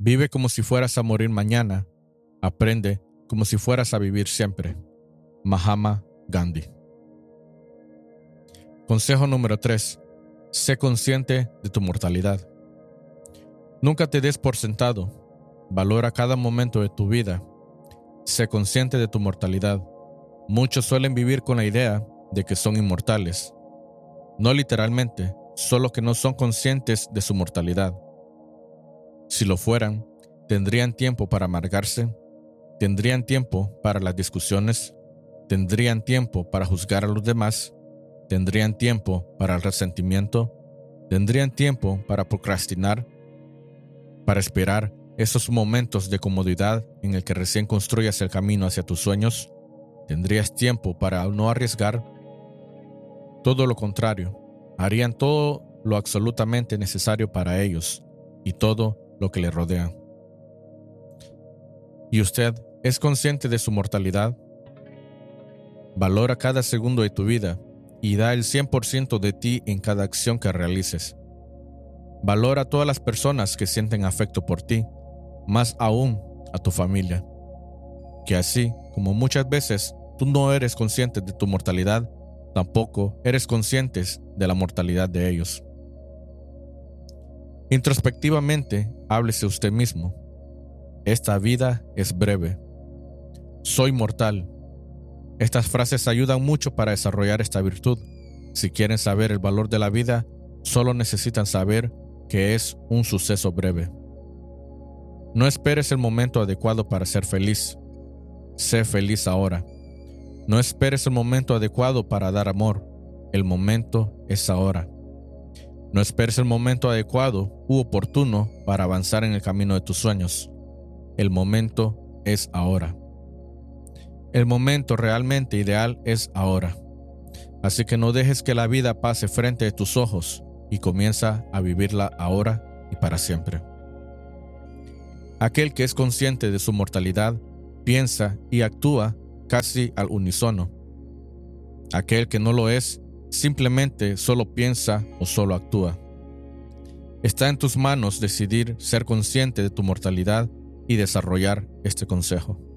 Vive como si fueras a morir mañana. Aprende como si fueras a vivir siempre. Mahatma Gandhi. Consejo número 3. Sé consciente de tu mortalidad. Nunca te des por sentado. Valora cada momento de tu vida. Sé consciente de tu mortalidad. Muchos suelen vivir con la idea de que son inmortales. No literalmente, solo que no son conscientes de su mortalidad. Si lo fueran, tendrían tiempo para amargarse, tendrían tiempo para las discusiones, tendrían tiempo para juzgar a los demás, tendrían tiempo para el resentimiento, tendrían tiempo para procrastinar, para esperar esos momentos de comodidad en el que recién construyas el camino hacia tus sueños. Tendrías tiempo para no arriesgar. Todo lo contrario, harían todo lo absolutamente necesario para ellos y todo lo que les rodea. ¿Y usted es consciente de su mortalidad? Valora cada segundo de tu vida y da el 100% de ti en cada acción que realices. Valora a todas las personas que sienten afecto por ti, más aún a tu familia. Que así como muchas veces tú no eres consciente de tu mortalidad, tampoco eres conscientes de la mortalidad de ellos. Introspectivamente, háblese usted mismo. Esta vida es breve. Soy mortal. Estas frases ayudan mucho para desarrollar esta virtud. Si quieren saber el valor de la vida, solo necesitan saber que es un suceso breve. No esperes el momento adecuado para ser feliz. Sé feliz ahora. No esperes el momento adecuado para dar amor. El momento es ahora. No esperes el momento adecuado u oportuno para avanzar en el camino de tus sueños. El momento es ahora. El momento realmente ideal es ahora. Así que no dejes que la vida pase frente de tus ojos y comienza a vivirla ahora y para siempre. Aquel que es consciente de su mortalidad piensa y actúa casi al unísono. Aquel que no lo es simplemente solo piensa o solo actúa. Está en tus manos decidir ser consciente de tu mortalidad y desarrollar este consejo.